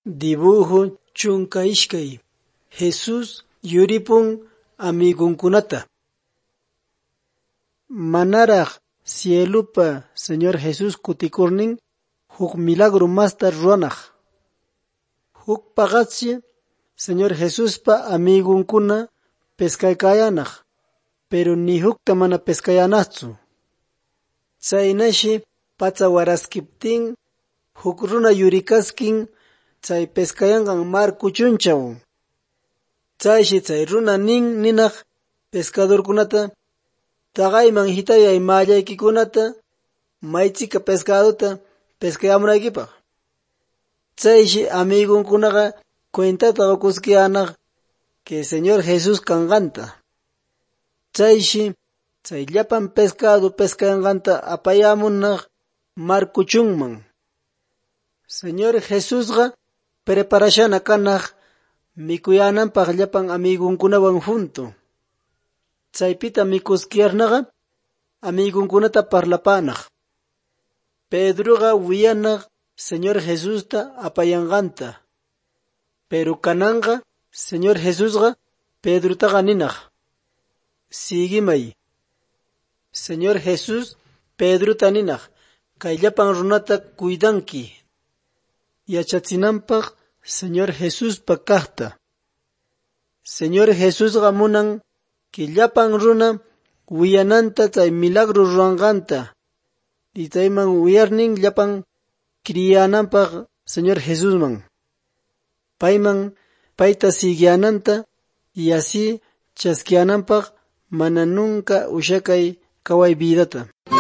Dibujo chunka ishkay. Jesús yuripun amigunkunata. Manaraq cielupa Señor Jesús kutikurnin huk milagro masta ruranaq. Huk paqachi Señor Jesuspa amigunkuna pescaykayanaq, pero ni hukta mana pescayanaqchu. Chaynashi pacha waraskiptin huk runa yurikaskin chay pescayanqan mar kuchunchaw. Chayshi chay runa ninaq pescadorkunata taqayman hitayay mallaykikunata maychika pescaduta pescayamunaykipaq. Chayshi amigunkunaqa cuentata qukuskiyanaq que Señor Jesús kanqanta. Chayshi chay llapan pescado pescayanqanta apayamunaq mar kuchunman. Señor Jesusqa preparashana kanaq mikuyananpaq llapan amigunkunawan junto. Chaypita mikuskiyarnaqa amigunkunata parlapanaq. Pedroqa wiyanaq Señor Jesusta apayanqanta. Pero kananqa Señor Jesusqa Pedrotaqa ninaq: Sigimay. Señor Jesús Pedrota ninaq: kay llapan runata cuidanki. Yachachinanpaq Señor Jesuspa kaqta. Señor Jesusqa munan que llapan runa wiyananta chay milagro ruranqanta y chayman wiyarnin llapan kriyananpaq Señor Jesusman. Payta siguiyananta y así chaskiyananpaq mana nunca ushakay kaway vidata.